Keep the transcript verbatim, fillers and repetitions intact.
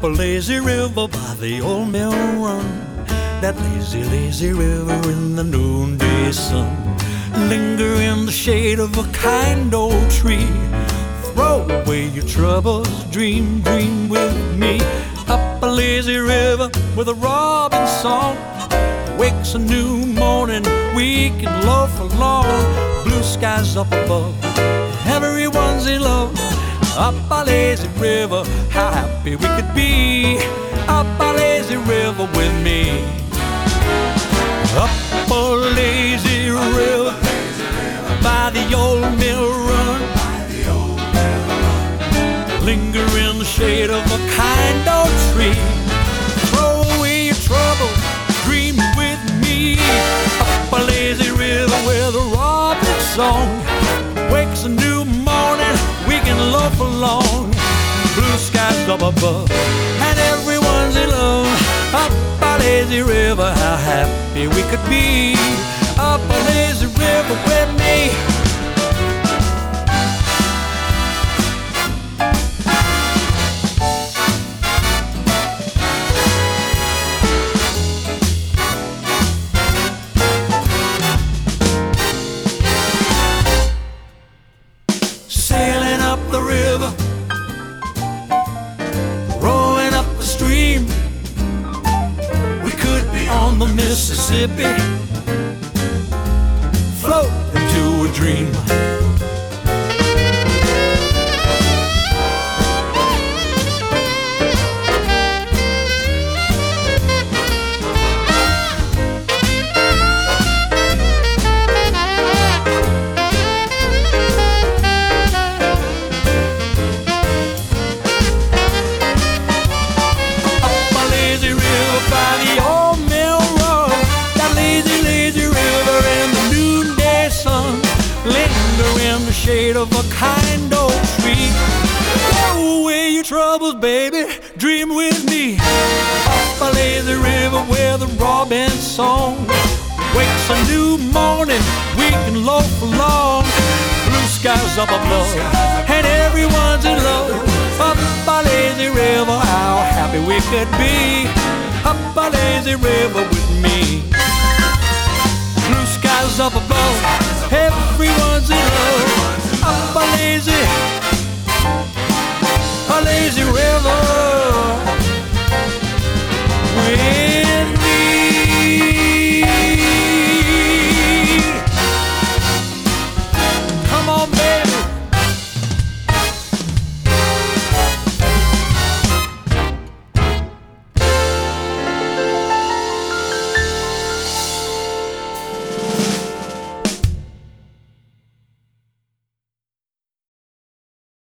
a lazy river by the old mill run. That lazy, lazy river in the noonday sun. Linger in the shade of a kind old tree. Throw away your troubles, dream, dream with me. Up a lazy river with a robin song. Wakes a new morning, we can loaf along. Blue skies up above, everyone's in love. Up a lazy river, how happy we could be. Up a lazy river with me. Up a lazy river by the old mill run. Linger in the shade of a kind old tree. Throw away your troubles, dream with me. Up a lazy river with a robin song. Wakes a new morning, we can loaf along. Blue skies up above, and everyone's in love. Up a lazy river, how happy we could be. Up a lazy river with me. Sailing up the river, rowing up the stream. We could be on the Mississippi, float into a dream. Shade of a kind old tree. Throw away your troubles, baby, dream with me. Up a lazy river with a robin song. Wakes a new morning, we can loaf along. Blue skies up above, and everyone's in love. Up a lazy river, how happy we could be. Up a lazy river with me. Blue skies up above, everyone's in love. Up a lazy